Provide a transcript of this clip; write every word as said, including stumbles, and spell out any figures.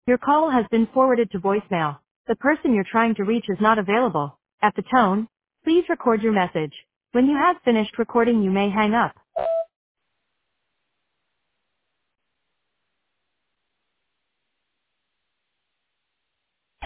Your call has been forwarded to voicemail. The person you're trying to reach is not available. At the tone, please record your message. When you have finished recording, you may hang up.